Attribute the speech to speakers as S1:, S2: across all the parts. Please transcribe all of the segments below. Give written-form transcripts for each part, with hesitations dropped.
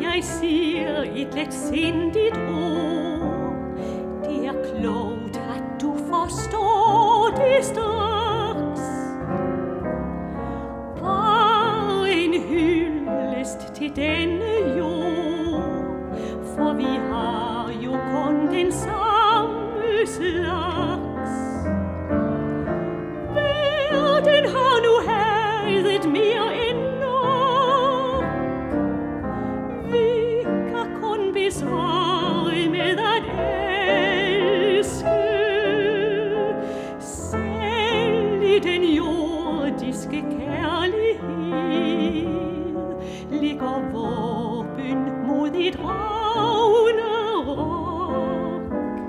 S1: jeg siger et letsindigt ord. Det er klogt, at du forstår det straks. Bare en hyldest til denne jord, for vi har jo kun den samme slags. Verden har nu hadet mere end nok. Vi kan kun besvare med at elske. Selv i den jordiske kærlighed ligger våben mod et ragnarok.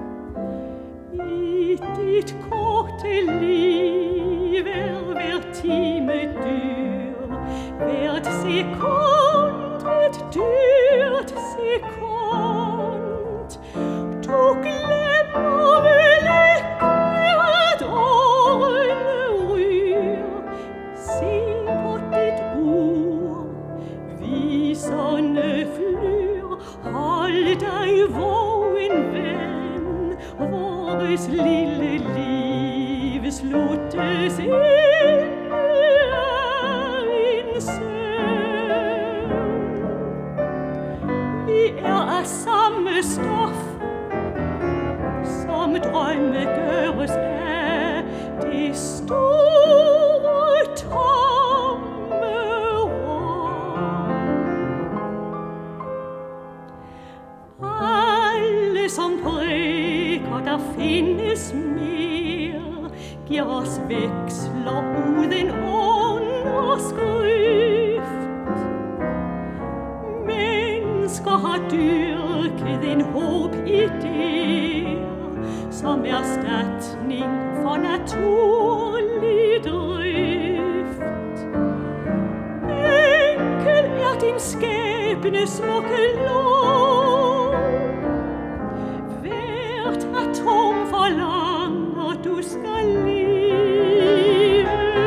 S1: I dit korte liv er hver time dyr, hvert sekund et dyrt sekund. Du glemmer vel ikke, at årene ryger. Se på dit ur, viserne flyr. Hold dig vågen, ven, vores lille liv sluttes ind en søvn. Vi er af samme stof, som drømme gøres af det store tomme rum. Alle som præker, der findes mere, giver os veksler uden underskrift. Mennesker har dyrket en håb idéer, som erstatning for naturlig drift. Enkel er din skæbne smukke lov. Hvert atom forlanger du skal leve.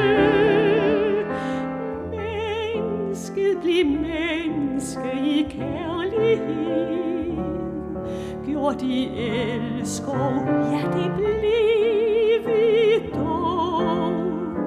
S1: Mennesket bliv menneske i kærlighed. Gjorde de elskov, ja det blev vi dog.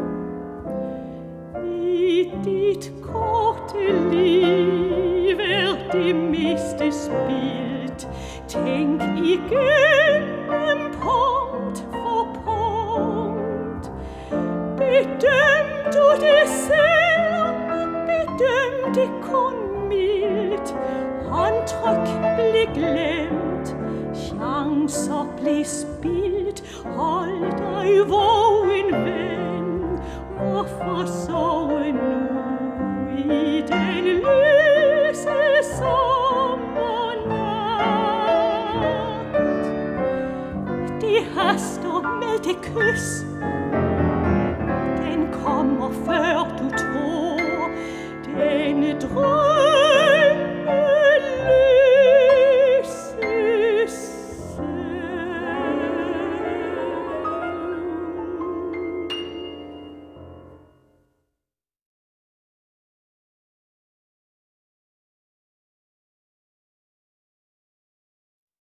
S1: I dit korte liv er det meste spildt. Tænk igennem punkt for punkt. Bedøm du det selv, bedøm det kun mildt. Håndtryk blev glemt, chancer blev spildt. Hold dig vågen, ven, hvorfor sove nu i den løse sommernat? Det haster med det kys, den kommer før du tror. Denne drøm